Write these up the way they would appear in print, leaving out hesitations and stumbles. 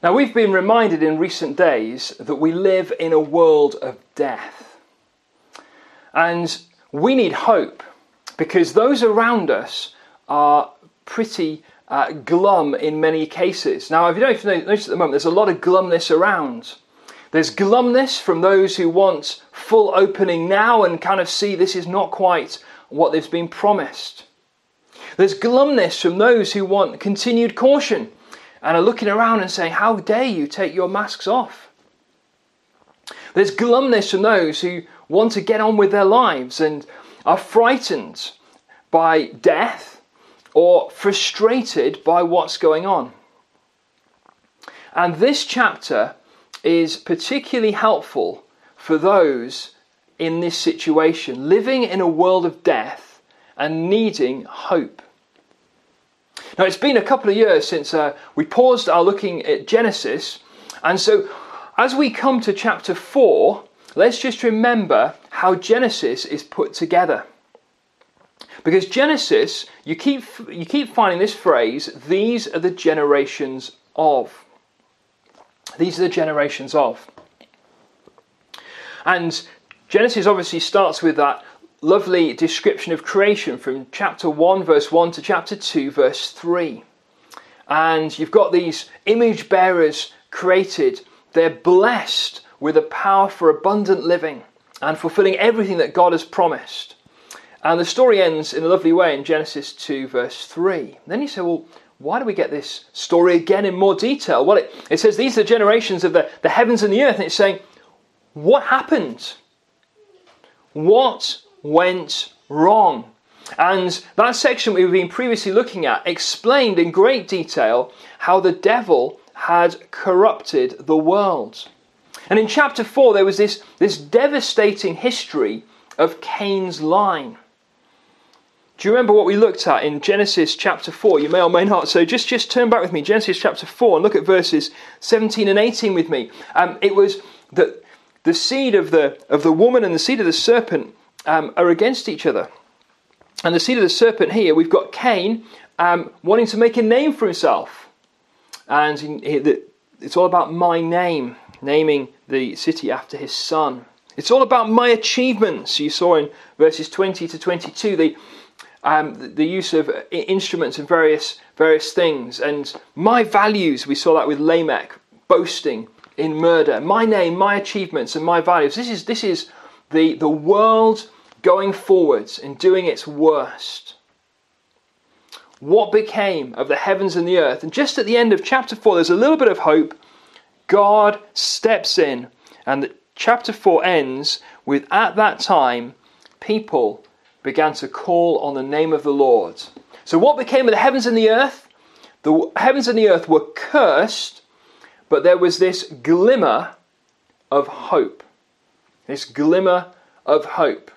Now, we've been reminded in recent days that we live in a world of death. And we need hope because those around us are pretty glum in many cases. Now, if you don't notice at the moment, there's a lot of glumness around. There's glumness from those who want full opening now and kind of see this is not quite what they've been promised. There's glumness from those who want continued caution and are looking around and saying, how dare you take your masks off? There's glumness from those who want to get on with their lives and are frightened by death or frustrated by what's going on. And this chapter is particularly helpful for those in this situation, living in a world of death and needing hope. Now, it's been a couple of years since we paused our looking at Genesis, and so as we come to chapter 4, let's just remember how Genesis is put together. Because Genesis, you keep finding this phrase, these are the generations of. These are the generations of. And Genesis obviously starts with that lovely description of creation from chapter 1 verse 1 to chapter 2 verse 3. And you've got these image bearers created. They're blessed with a power for abundant living and fulfilling everything that God has promised. And the story ends in a lovely way in Genesis 2 verse 3. Then you say, well, why do we get this story again in more detail? Well, it says these are the generations of the heavens and the earth. And it's saying, what happened? What went wrong? And that section we've been previously looking at explained in great detail how the devil had corrupted the world. And in chapter 4 there was this devastating history of Cain's line. Do you remember what we looked at in Genesis chapter 4? You may or may not. So just turn back with me, Genesis chapter 4, and look at verses 17 and 18 with me. It was that the seed of the woman and the seed of the serpent are against each other. And the seed of the serpent here, we've got Cain wanting to make a name for himself. And it's all about my name, naming the city after his son. It's all about my achievements. You saw in verses 20 to 22 the use of instruments and various things. And my values, we saw that with Lamech, boasting in murder. My name, my achievements and my values. This is the world going forwards and doing its worst. What became of the heavens and the earth? And just at the end of chapter 4, there's a little bit of hope. God steps in, and chapter 4 ends with, at that time, people began to call on the name of the Lord. So what became of the heavens and the earth? The heavens and the earth were cursed, but there was this glimmer of hope. This glimmer of hope.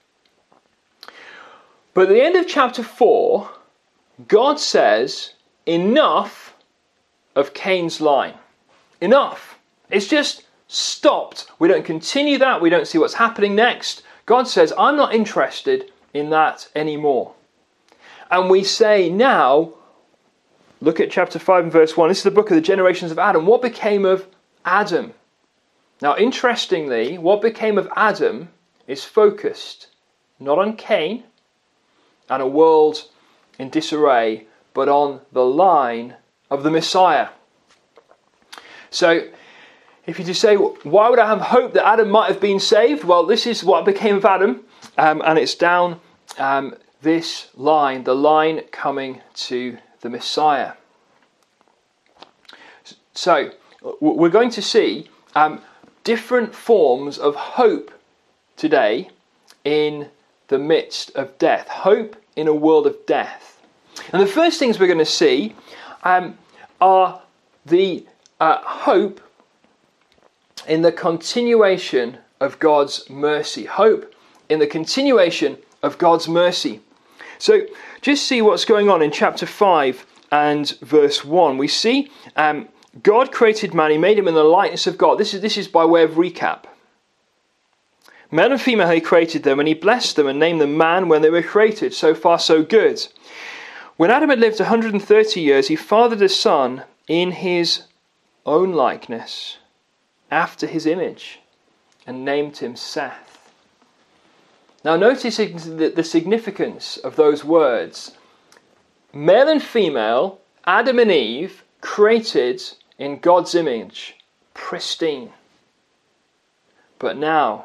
But at the end of chapter 4, God says, enough of Cain's line. Enough. It's just stopped. We don't continue that. We don't see what's happening next. God says, I'm not interested in that anymore. And we say now, look at chapter 5 and verse 1. This is the book of the generations of Adam. What became of Adam? Now, interestingly, what became of Adam is focused not on Cain and a world in disarray, but on the line of the Messiah. So, if you just say, why would I have hope that Adam might have been saved? Well, this is what became of Adam, and it's down this line, the line coming to the Messiah. So, we're going to see different forms of hope today in the midst of death. Hope in a world of death. And the first things we're going to see are the hope in the continuation of God's mercy. Hope in the continuation of God's mercy. So just see what's going on in chapter 5 and verse 1. We see God created man. He made him in the likeness of God. This is by way of recap. Male and female he created them, and he blessed them and named them man when they were created. So far so good. When Adam had lived 130 years, he fathered a son in his own likeness, after his image, and named him Seth. Now notice the significance of those words. Male and female, Adam and Eve, created in God's image, pristine. But now,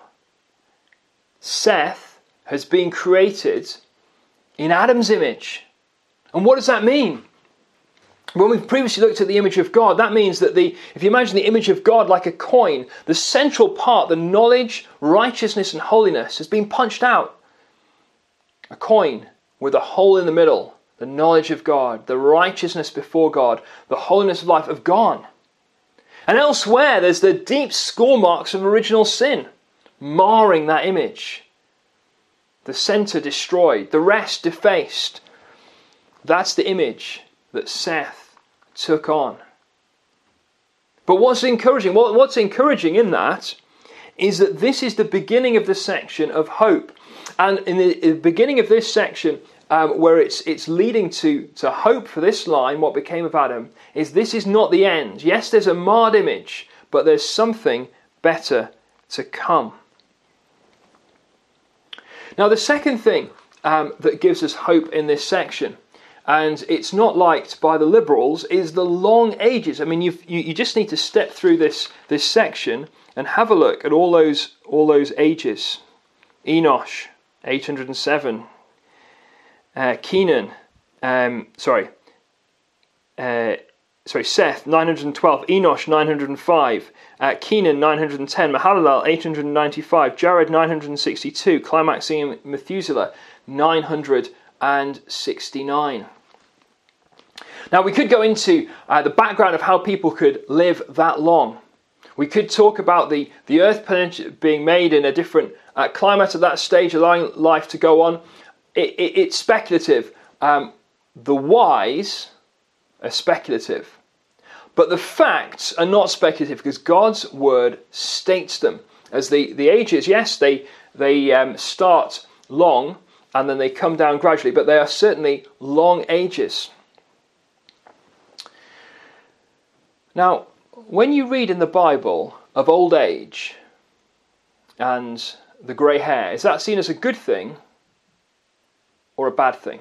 Seth has been created in Adam's image. And what does that mean? When we've previously looked at the image of God, that means that if you imagine the image of God like a coin, the central part, the knowledge, righteousness and holiness, has been punched out. A coin with a hole in the middle, the knowledge of God, the righteousness before God, the holiness of life have gone. And elsewhere there's the deep score marks of original sin, marring that image. The centre destroyed, the rest defaced. That's the image that Seth took on. But what's encouraging? What's encouraging in that is that this is the beginning of the section of hope. And in the beginning of this section, where it's leading to hope for this line, what became of Adam, is this is not the end. Yes, there's a marred image, but there's something better to come. Now, the second thing that gives us hope in this section, and it's not liked by the liberals, is the long ages. I mean, you just need to step through this section and have a look at all those ages. Enosh, 807. Seth, 912. Enosh, 905. Kenan, 910. Mahalalel, 895. Jared, 962. Climaxing Methuselah, 969. Now, we could go into the background of how people could live that long. We could talk about the earth being made in a different climate at that stage, allowing life to go on. It's speculative. The whys are speculative. But the facts are not speculative because God's word states them. As the ages, yes, they start long and then they come down gradually, but they are certainly long ages. Now, when you read in the Bible of old age and the grey hair, is that seen as a good thing or a bad thing?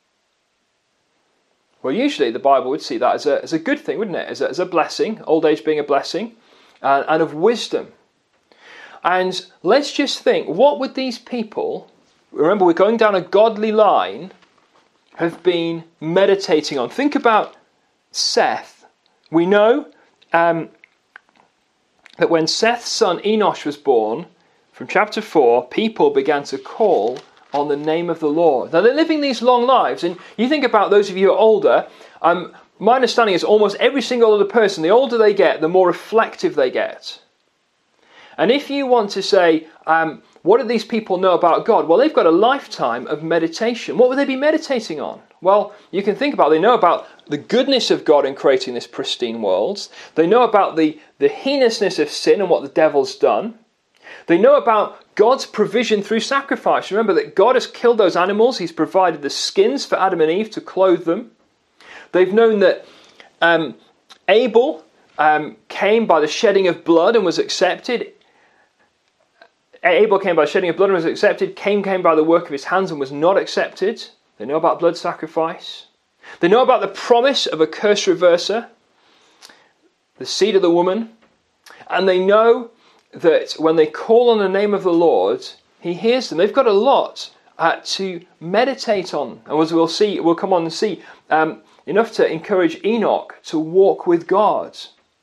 Well, usually the Bible would see that as a good thing, wouldn't it? As a blessing, old age being a blessing, and of wisdom. And let's just think, what would these people, remember we're going down a godly line, have been meditating on? Think about Seth. We know that when Seth's son Enosh was born, from chapter 4, people began to call on the name of the Lord. Now they're living these long lives, and you think about those of you who are older, my understanding is almost every single other person, the older they get, the more reflective they get. And if you want to say, what do these people know about God? Well, they've got a lifetime of meditation. What would they be meditating on? Well, you can think about, they know about the goodness of God in creating this pristine world. They know about the heinousness of sin and what the devil's done. They know about God's provision through sacrifice. Remember that God has killed those animals. He's provided the skins for Adam and Eve to clothe them. They've known that Abel came by the shedding of blood and was accepted. Abel came by the shedding of blood and was accepted. Cain came by the work of his hands and was not accepted. They know about blood sacrifice. They know about the promise of a curse reverser, the seed of the woman. And they know that when they call on the name of the Lord, he hears them. They've got a lot to meditate on. And as we'll come on and see, enough to encourage Enoch to walk with God.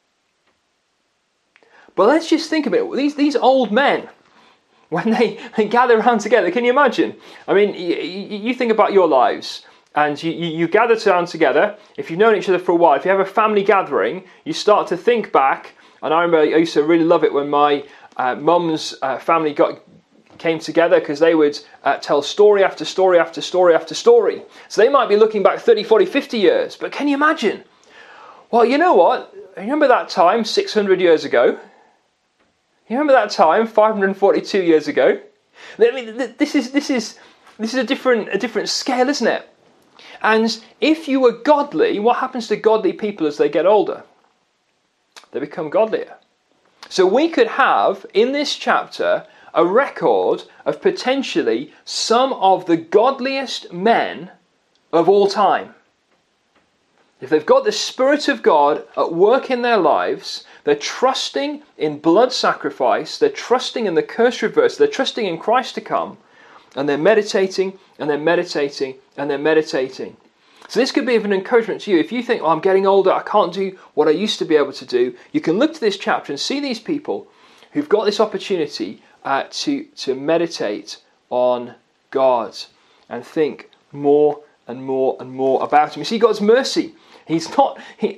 But let's just think of it. These old men, when they gather around together, can you imagine? I mean, you think about your lives, and you gather around together. If you've known each other for a while, if you have a family gathering, you start to think back. And I remember I used to really love it when my mum's family came together, because they would tell story after story after story after story. So they might be looking back 30, 40, 50 years. But can you imagine? Well, you know what? Remember that time 600 years ago? You remember that time 542 years ago? I mean, this is a different scale, isn't it? And if you were godly, what happens to godly people as they get older? they become godlier. So we could have, in this chapter, a record of potentially some of the godliest men of all time. If they've got the Spirit of God at work in their lives, they're trusting in blood sacrifice, they're trusting in the curse reversal, they're trusting in Christ to come, and they're meditating, and they're meditating, and they're meditating. So this could be of an encouragement to you. If you think, I'm getting older, I can't do what I used to be able to do, you can look to this chapter and see these people who've got this opportunity to meditate on God and think more and more and more about Him. You see God's mercy. He's not, in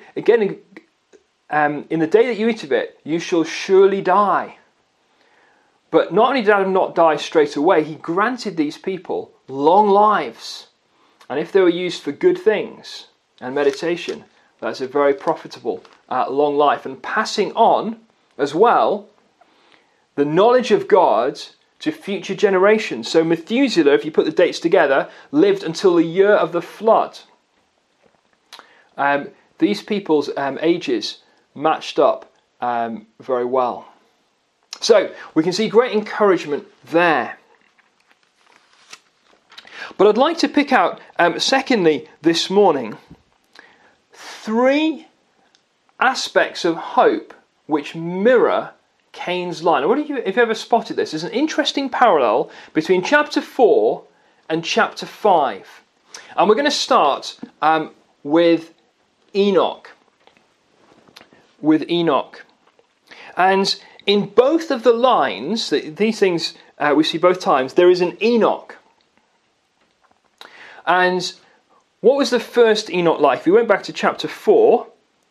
the day that you eat of it, you shall surely die. But not only did Adam not die straight away, He granted these people long lives. And if they were used for good things and meditation, that's a very profitable long life. And passing on, as well, the knowledge of God to future generations. So Methuselah, if you put the dates together, lived until the year of the flood. These people's ages matched up very well. So we can see great encouragement there. But I'd like to pick out, secondly, this morning, 3 aspects of hope which mirror Cain's line. I wonder if you've ever spotted this. There's an interesting parallel between chapter 4 and chapter 5. And we're going to start with Enoch. And in both of the lines, these things we see both times, there is an Enoch. And what was the first Enoch like? If we went back to chapter 4,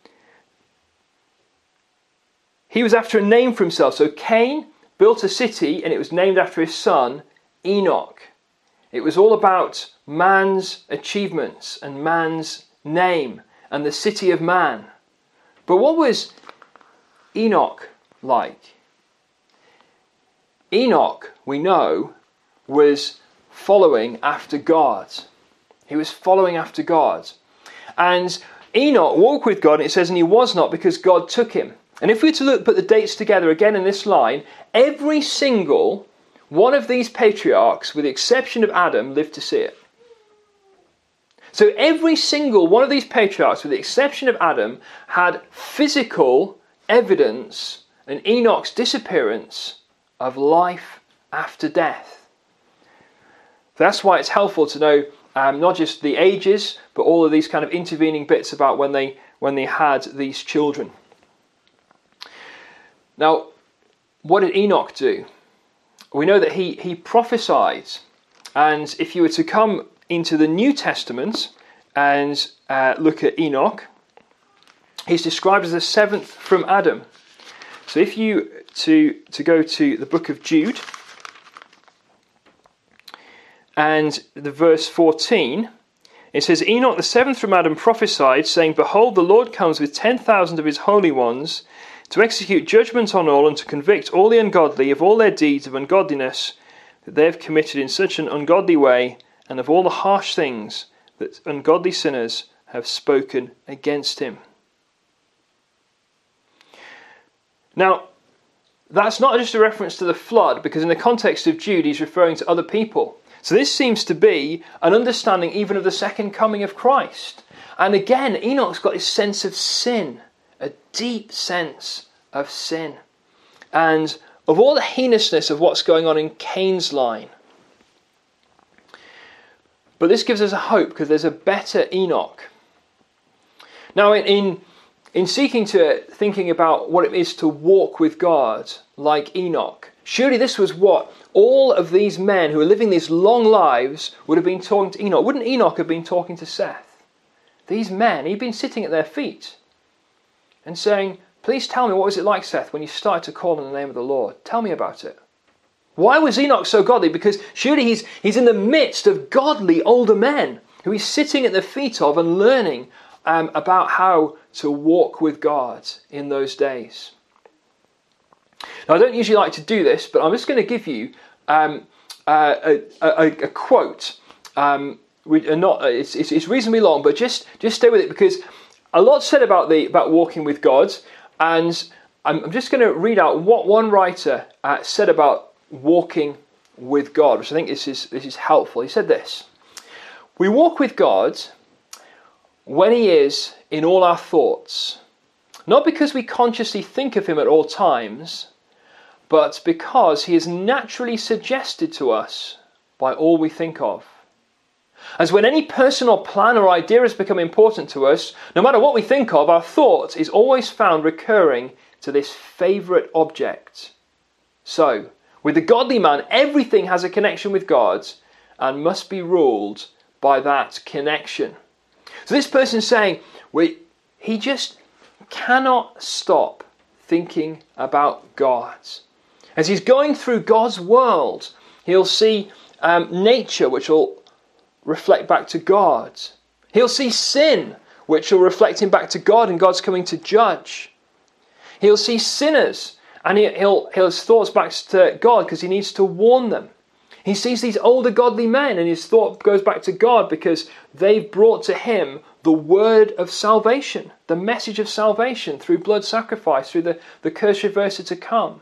he was after a name for himself. So Cain built a city and it was named after his son, Enoch. It was all about man's achievements and man's name and the city of man. But what was Enoch like? Enoch, we know, was following after God. He was following after God. And Enoch walked with God, and it says, and he was not because God took him. And if we were to put the dates together again in this line, every single one of these patriarchs, with the exception of Adam, lived to see it. So every single one of these patriarchs, with the exception of Adam, had physical evidence in Enoch's disappearance of life after death. That's why it's helpful to know not just the ages, but all of these kind of intervening bits about when they had these children. Now, what did Enoch do? We know that he prophesied. And if you were to come into the New Testament and look at Enoch, he's described as the 7th from Adam. So if you to go to the book of Jude, and the verse 14, it says, Enoch the 7th from Adam prophesied, saying, Behold, the Lord comes with 10,000 of his holy ones to execute judgment on all and to convict all the ungodly of all their deeds of ungodliness that they have committed in such an ungodly way, and of all the harsh things that ungodly sinners have spoken against him. Now, that's not just a reference to the flood, because in the context of Jude, he's referring to other people. So this seems to be an understanding even of the second coming of Christ. And again, Enoch's got this sense of sin, a deep sense of sin, and of all the heinousness of what's going on in Cain's line. But this gives us a hope, because there's a better Enoch. Now, in thinking about what it is to walk with God like Enoch, surely this was what all of these men who are living these long lives would have been talking to Enoch. Wouldn't Enoch have been talking to Seth? These men, he'd been sitting at their feet and saying, please tell me, what was it like, Seth, when you started to call on the name of the Lord? Tell me about it. Why was Enoch so godly? Because surely he's in the midst of godly older men who he's sitting at the feet of and learning about how to walk with God in those days. Now, I don't usually like to do this, but I'm just going to give you a quote. It's reasonably long, but just stay with it, because a lot said about walking with God. And I'm just going to read out what one writer said about walking with God, which I think this is helpful. He said this: "We walk with God when he is in all our thoughts, not because we consciously think of him at all times, but because he is naturally suggested to us by all we think of. As when any person or plan or idea has become important to us, no matter what we think of, our thought is always found recurring to this favourite object. So, with the godly man, everything has a connection with God and must be ruled by that connection." So this person's saying he just cannot stop thinking about God. As he's going through God's world, he'll see nature, which will reflect back to God. He'll see sin, which will reflect him back to God, and God's coming to judge. He'll see sinners, and he'll his thoughts back to God because he needs to warn them. He sees these older godly men, and his thought goes back to God because they've brought to him the word of salvation, the message of salvation through blood sacrifice, through the curse reverser to come.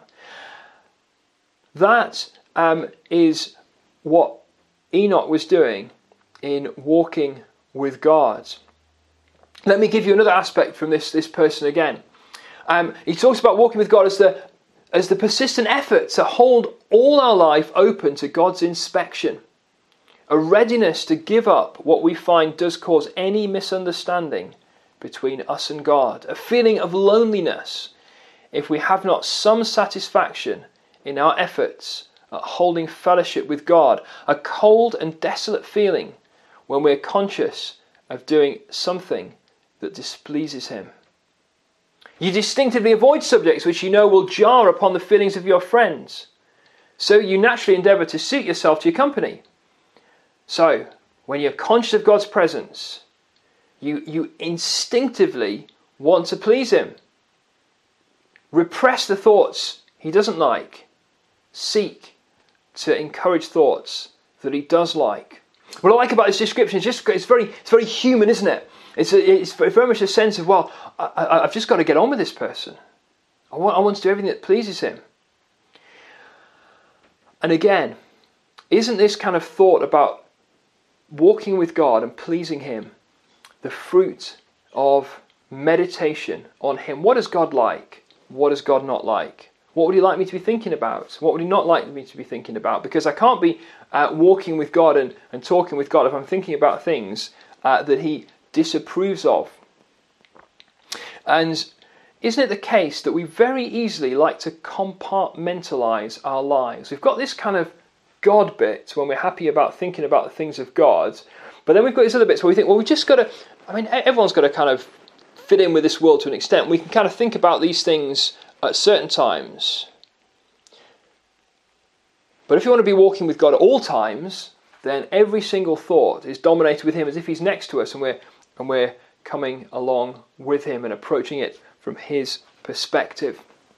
That is what Enoch was doing in walking with God. Let me give you another aspect from this person again. He talks about walking with God as the persistent effort to hold all our life open to God's inspection. A readiness to give up what we find does cause any misunderstanding between us and God. A feeling of loneliness if we have not some satisfaction in our efforts at holding fellowship with God. A cold and desolate feeling when we're conscious of doing something that displeases him. You distinctively avoid subjects which you know will jar upon the feelings of your friends. So you naturally endeavour to suit yourself to your company. So, when you're conscious of God's presence, you instinctively want to please him. Repress the thoughts he doesn't like. Seek to encourage thoughts that he does like. What I like about this description is it's very human, isn't it? It's very much a sense of, well, I've just got to get on with this person. I want to do everything that pleases him. And again, isn't this kind of thought about walking with God and pleasing him the fruit of meditation on him? What does God like? What does God not like? What would he like me to be thinking about? What would he not like me to be thinking about? Because I can't be walking with God and talking with God if I'm thinking about things that he disapproves of. And isn't it the case that we very easily like to compartmentalize our lives? We've got this kind of God bit when we're happy about thinking about the things of God, but then we've got these other bits where we think, well, we've just got to, everyone's got to kind of fit in with this world to an extent. We can kind of think about these things at certain times. But if you want to be walking with God at all times, then every single thought is dominated with him as if he's next to us, and we're coming along with him and approaching it from his perspective.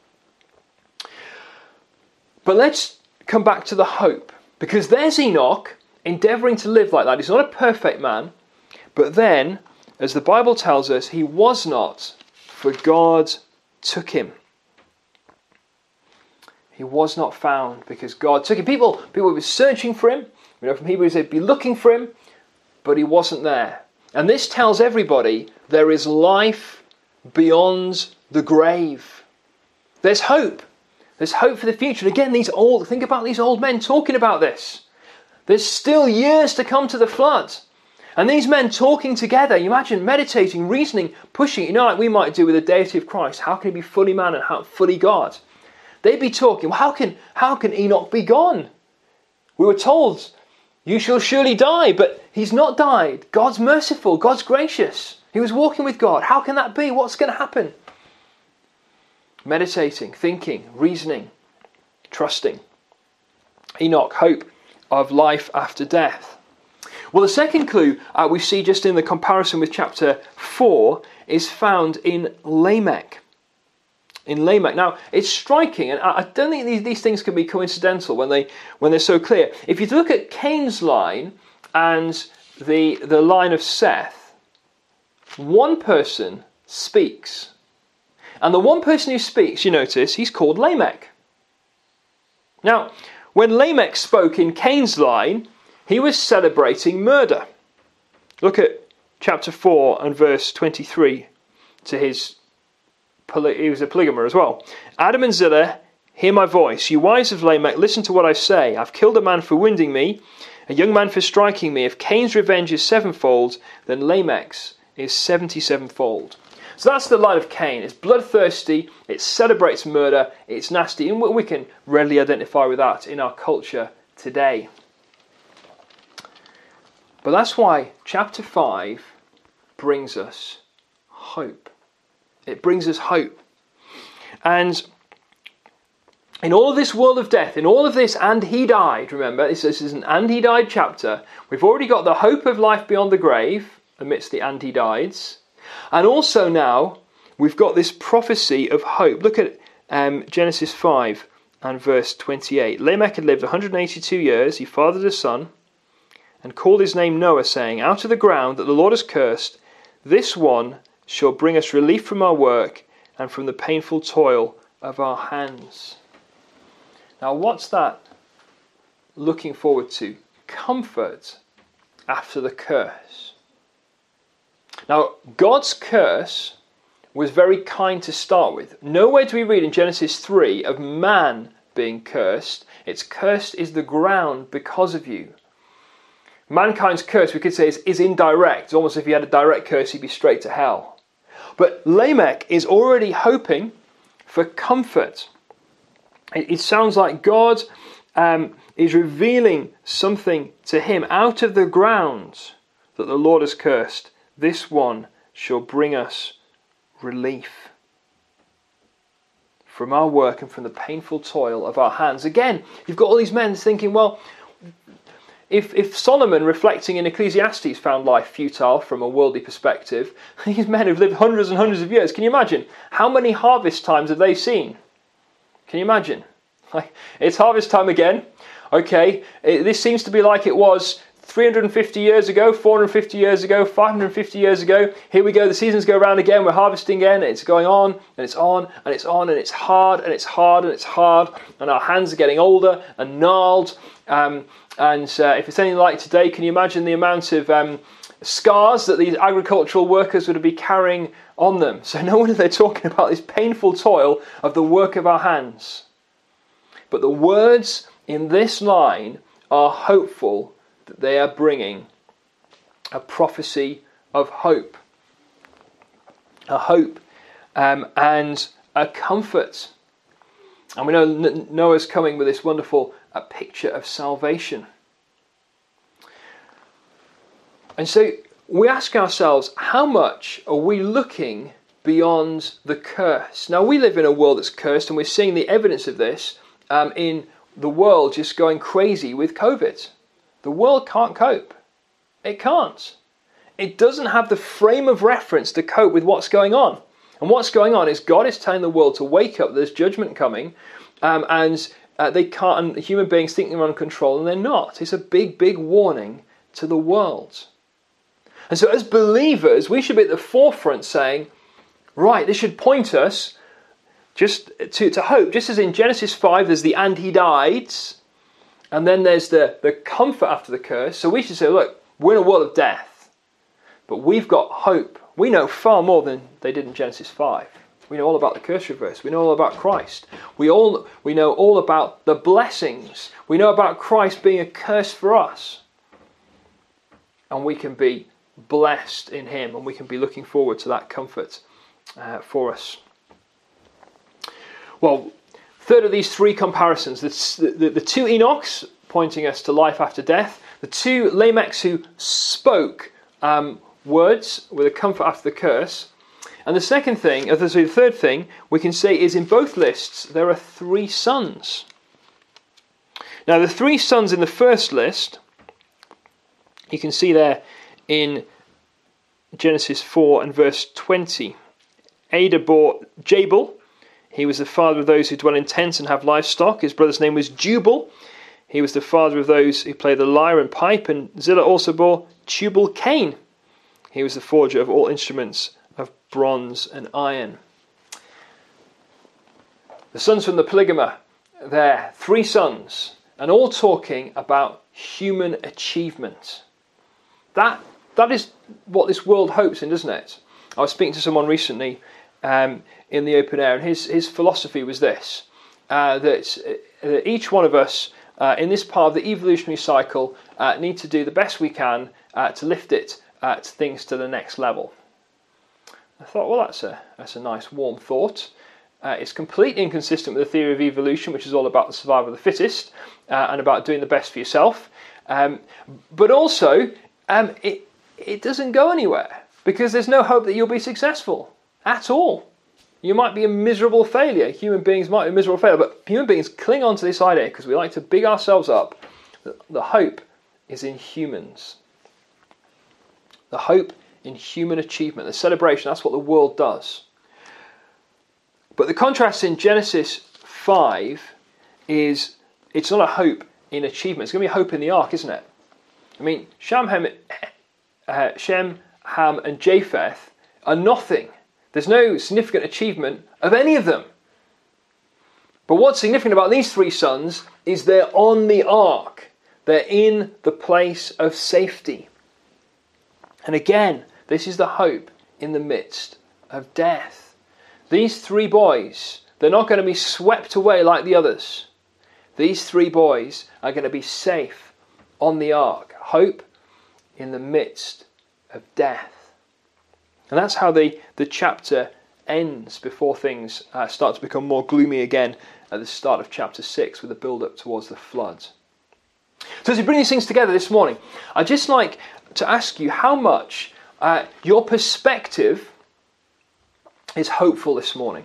But let's come back to the hope, because there's Enoch endeavouring to live like that. He's not a perfect man, but then, as the Bible tells us, he was not, for God took him. He was not found because God took him. People were searching for him. We know from Hebrews they'd be looking for him, but he wasn't there. And this tells everybody there is life beyond the grave. There's hope. There's hope for the future. And again, think about these old men talking about this. There's still years to come to the flood. And these men talking together, you imagine meditating, reasoning, pushing, like we might do with the deity of Christ. How can he be fully man and fully God? They'd be talking, well, how can Enoch be gone? We were told, you shall surely die, but he's not died. God's merciful, God's gracious. He was walking with God. How can that be? What's going to happen? Meditating, thinking, reasoning, trusting. Enoch, hope of life after death. Well, the second clue we see just in the comparison with chapter 4 is found in Lamech. In Lamech. Now, it's striking, and I don't think these things can be coincidental when they're so clear. If you look at Cain's line and the line of Seth, one person speaks. And the one person who speaks, you notice, he's called Lamech. Now, when Lamech spoke in Cain's line, he was celebrating murder. Look at chapter 4 and verse 23. He was a polygamer as well. Adam and Zillah, hear my voice. You wives of Lamech, listen to what I say. I've killed a man for wounding me, a young man for striking me. If Cain's revenge is sevenfold, then Lamech's is 77-fold. So that's the line of Cain. It's bloodthirsty, it celebrates murder, it's nasty, and we can readily identify with that in our culture today. But that's why chapter 5 brings us hope. It brings us hope. And in all of this world of death, in all of this and he died, remember, this is an and he died chapter. We've already got the hope of life beyond the grave amidst the and he dieds. And also now, we've got this prophecy of hope. Look at Genesis 5 and verse 28. Lamech had lived 182 years. He fathered a son and called his name Noah, saying, out of the ground that the Lord has cursed, this one shall bring us relief from our work and from the painful toil of our hands. Now, what's that looking forward to? Comfort after the curse. Now, God's curse was very kind to start with. Nowhere do we read in Genesis 3 of man being cursed. It's cursed is the ground because of you. Mankind's curse, we could say, is indirect. It's almost if he had a direct curse, he'd be straight to hell. But Lamech is already hoping for comfort. It sounds like God is revealing something to him out of the ground that the Lord has cursed. This one shall bring us relief from our work and from the painful toil of our hands. Again, you've got all these men thinking, well, if Solomon, reflecting in Ecclesiastes, found life futile from a worldly perspective, these men who've lived hundreds and hundreds of years, can you imagine? How many harvest times have they seen? Can you imagine? It's harvest time again. Okay, this seems to be like it was 350 years ago, 450 years ago, 550 years ago. Here we go, the seasons go around again, we're harvesting again, and it's going on, and it's on, and it's on, and it's hard, and it's hard, and it's hard, and our hands are getting older and gnarled. And if it's anything like today, can you imagine the amount of scars that these agricultural workers would be carrying on them? So no wonder they're talking about this painful toil of the work of our hands. But the words in this line are hopeful, that they are bringing a prophecy of hope. A hope and a comfort. And we know Noah's coming with this wonderful picture of salvation. And so we ask ourselves, how much are we looking beyond the curse? Now, we live in a world that's cursed, and we're seeing the evidence of this in the world just going crazy with COVID. The world can't cope. It can't. It doesn't have the frame of reference to cope with what's going on. And what's going on is God is telling the world to wake up, there's judgment coming, and they can't, and human beings think they're under control, and they're not. It's a big, big warning to the world. And so as believers, we should be at the forefront saying, right, this should point us just to hope. Just as in Genesis 5, there's the and he died, and then there's the comfort after the curse. So we should say, look, we're in a world of death, but we've got hope. We know far more than they did in Genesis 5. We know all about the curse reverse. We know all about Christ. We know all about the blessings. We know about Christ being a curse for us. And we can be blessed in him, and we can be looking forward to that comfort for us. Well, third of these three comparisons, the two Enochs pointing us to life after death, the two Lamechs who spoke words with a comfort after the curse. And the third thing we can say is in both lists there are three sons. Now the three sons in the first list, you can see there in Genesis 4 and verse 20. Ada bore Jabal. He was the father of those who dwell in tents and have livestock. His brother's name was Jubal. He was the father of those who play the lyre and pipe. And Zillah also bore Tubal-Cain. He was the forger of all instruments of bronze and iron. The sons from the polygama, they're 3 sons, and all talking about human achievement. That is what this world hopes in, doesn't it? I was speaking to someone recently in the open air, and his philosophy was this, that each one of us in this part of the evolutionary cycle need to do the best we can to lift it things to the next level. I thought, well, that's a nice warm thought. It's completely inconsistent with the theory of evolution, which is all about the survival of the fittest and about doing the best for yourself. But also, it doesn't go anywhere because there's no hope that you'll be successful at all. You might be a miserable failure. Human beings might be a miserable failure, but human beings cling on to this idea because we like to big ourselves up. The hope is in humans. The hope in human achievement, the celebration, that's what the world does. But the contrast in Genesis 5 is it's not a hope in achievement. It's going to be a hope in the ark, isn't it? I mean, Shem, Ham, and Japheth are nothing. There's no significant achievement of any of them. But what's significant about these 3 sons is they're on the ark. They're in the place of safety. And again, this is the hope in the midst of death. These 3 boys, they're not going to be swept away like the others. These 3 boys are going to be safe on the ark. Hope in the midst of death. And that's how the chapter ends before things start to become more gloomy again at the start of chapter 6 with the build-up towards the flood. So as we bring these things together this morning, I'd just like to ask you how much your perspective is hopeful this morning.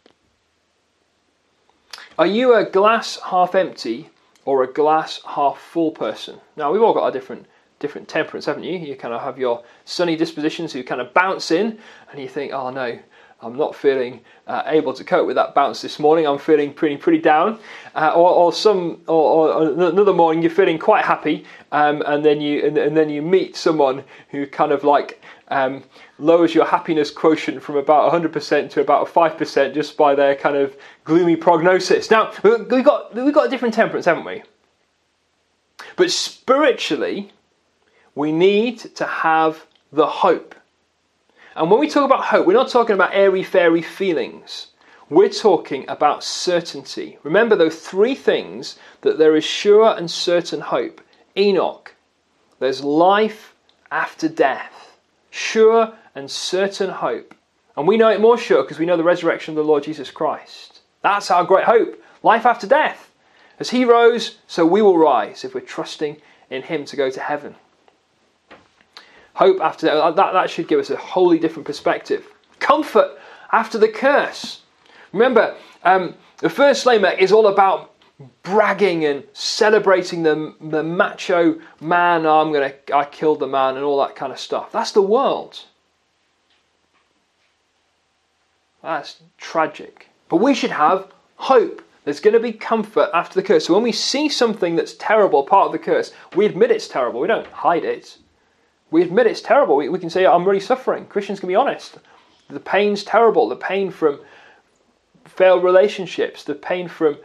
Are you a glass half empty or a glass half full person? Now, we've all got our different temperaments, haven't you? You kind of have your sunny dispositions who kind of bounce in and you think, oh no, I'm not feeling able to cope with that bounce this morning. I'm feeling pretty down. Or another morning you're feeling quite happy, and then you meet someone who kind of like lowers your happiness quotient from about 100% to about 5% just by their kind of gloomy prognosis. Now we've got different temperaments, haven't we? But spiritually, we need to have the hope. And when we talk about hope, we're not talking about airy-fairy feelings. We're talking about certainty. Remember those 3 things, that there is sure and certain hope. Enoch, there's life after death. Sure and certain hope. And we know it more sure because we know the resurrection of the Lord Jesus Christ. That's our great hope. Life after death. As he rose, so we will rise if we're trusting in him to go to heaven. Hope after that should give us a wholly different perspective. Comfort after the curse. Remember, the first Lamech is all about bragging and celebrating the macho man. I killed the man and all that kind of stuff. That's the world. That's tragic. But we should have hope. There's going to be comfort after the curse. So when we see something that's terrible, part of the curse, we admit it's terrible. We don't hide it. We admit it's terrible. We can say, I'm really suffering. Christians can be honest. The pain's terrible. The pain from failed relationships. The pain from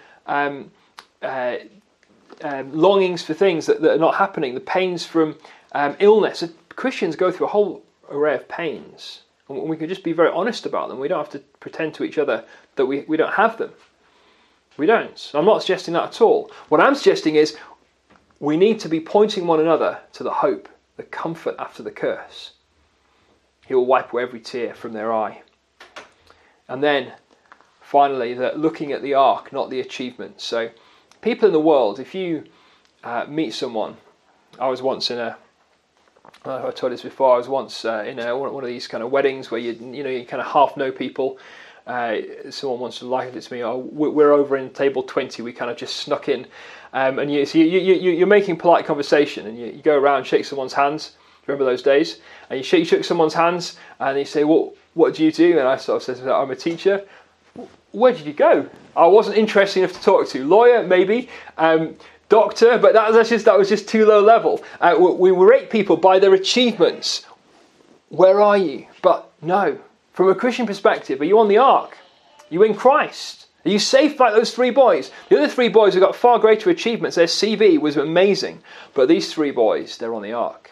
longings for things that are not happening. The pains from illness. Christians go through a whole array of pains. And we can just be very honest about them. We don't have to pretend to each other that we don't have them. We don't. I'm not suggesting that at all. What I'm suggesting is we need to be pointing one another to the hope, the comfort after the curse. He will wipe away every tear from their eye. And then, finally, looking at the ark, not the achievement. So, people in the world, if you meet someone, I was once in I've told this before, I was once in one of these kind of weddings where you kind of half know people. Someone once likened it to me, we're over in table 20, we kind of just snuck in. And you're making polite conversation and you go around and shake someone's hands. Remember those days? And you shook someone's hands and you say, well, what do you do? And I sort of said, I'm a teacher. Where did you go? I wasn't interesting enough to talk to. Lawyer, maybe. Doctor, but that was just too low level. We rate people by their achievements. Where are you? But no. From a Christian perspective, are you on the ark? Are you in Christ? Are you safe like those 3 boys? The other 3 boys have got far greater achievements. Their CV was amazing. But these 3 boys, they're on the ark.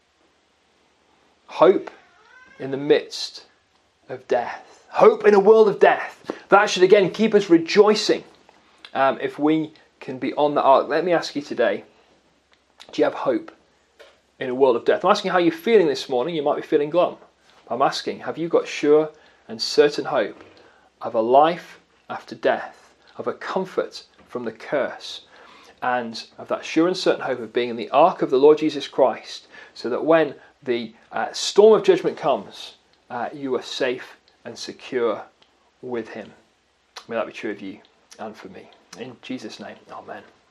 Hope in the midst of death. Hope in a world of death. That should again keep us rejoicing if we can be on the ark. Let me ask you today, do you have hope in a world of death? I'm asking how you're feeling this morning. You might be feeling glum. I'm asking, have you got sure and certain hope of a life after death, of a comfort from the curse, and of that sure and certain hope of being in the ark of the Lord Jesus Christ, so that when the storm of judgment comes, you are safe and secure with him. May that be true of you and for me. In Jesus' name, amen.